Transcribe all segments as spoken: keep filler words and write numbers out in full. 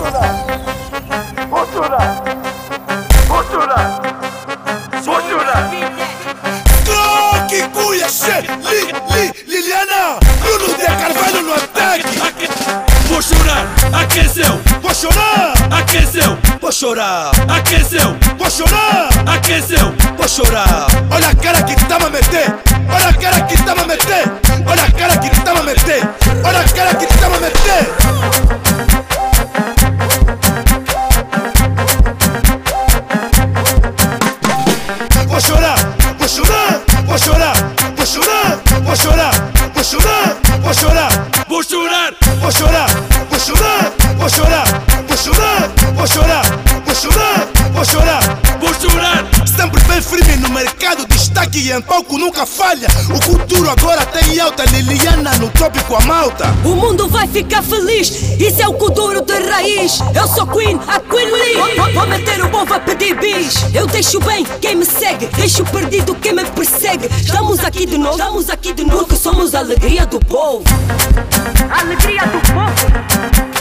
Vou chorar, vou chorar, vou chorar. Troque, cuia, che, li, li, Liliana, Bruno de Carvalho no ataque. Vou chorar, aqueceu. Vou chorar, Aqueceu, vou chorar, aqueceu, vou chorar, aqueceu. vou chorar. Olha a cara que tá a meter, olha a cara que tá a meter, olha a cara que tá a meter, olha a cara que tá a meter. Vou chorar, vou chorar, vou chorar, vou chorar, vou chorar, vou chorar, vou chorar, Vou chorar, vou chorar, vou chorar, vou chorar, vou chorar, vou chorar, vou chorar, vou chorar. vou chorar. Sempre bem firme no mercado, destaque e em palco nunca falha. O futuro agora tem alta, Liliana no top com a malta. O mundo vai ficar feliz, isso é o Kuduro de raiz. Eu sou Queen, a Queen Lee. Vou, vou meter o povo a pedir bis. Eu deixo bem quem me segue, deixo perdido quem me persegue. Estamos aqui de novo, estamos aqui de novo, porque somos a alegria do povo. A alegria do povo.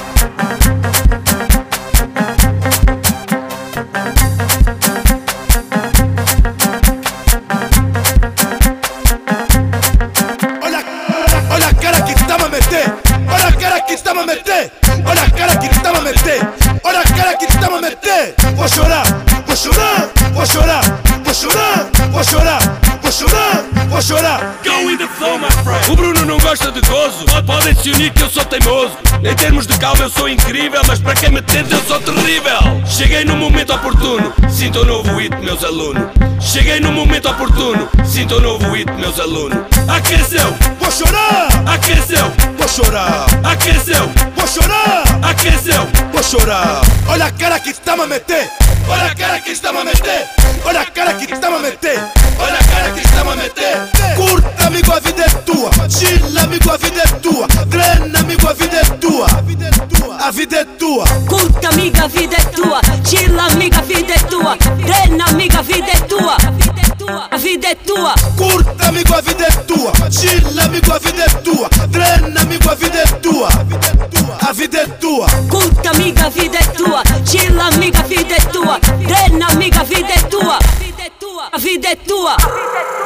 Olha a cara que tá a meter, olha a cara que tá a meter, olha a cara que tá a meter, olha a cara que tá a meter. Vou chorar, vou chorar, vou chorar, vou chorar, vou chorar, vou chorar, vou chorar. Go with the flow, my friend. O Bruno não gosta de gozo. Podem se unir que eu sou teimoso. Em termos de calma eu sou incrível, mas para quem me tenta eu sou terrível. Cheguei no momento oportuno, sinto um novo hit, meus alunos. Cheguei no momento oportuno, sinto um novo hit, meus alunos. Aqueceu, Vou chorar, aqueceu, vou chorar, aqueceu, vou chorar, aqueceu. vou chorar. Olha a cara que tá a meter, olha a cara que está a meter, olha a cara que tá a meter, olha a cara que está a meter. Curta, amigo, a vida é tua. Chila, amigo, a vida é tua. Treina, amigo, a vida é tua. A vida é tua. Curta, amiga, a vida é tua. Chila, amiga, a vida é tua. Treina, amiga, a vida é tua. A vida é tua. Curta, amigo, a vida é tua. Chila, amigo, a vida é tua. Treina, amigo, a vida é tua. A vida é tua. Curta, amiga, a vida é tua. Chila, amiga, a vida é tua. Treina, amiga, a vida é tua. A vida é tua.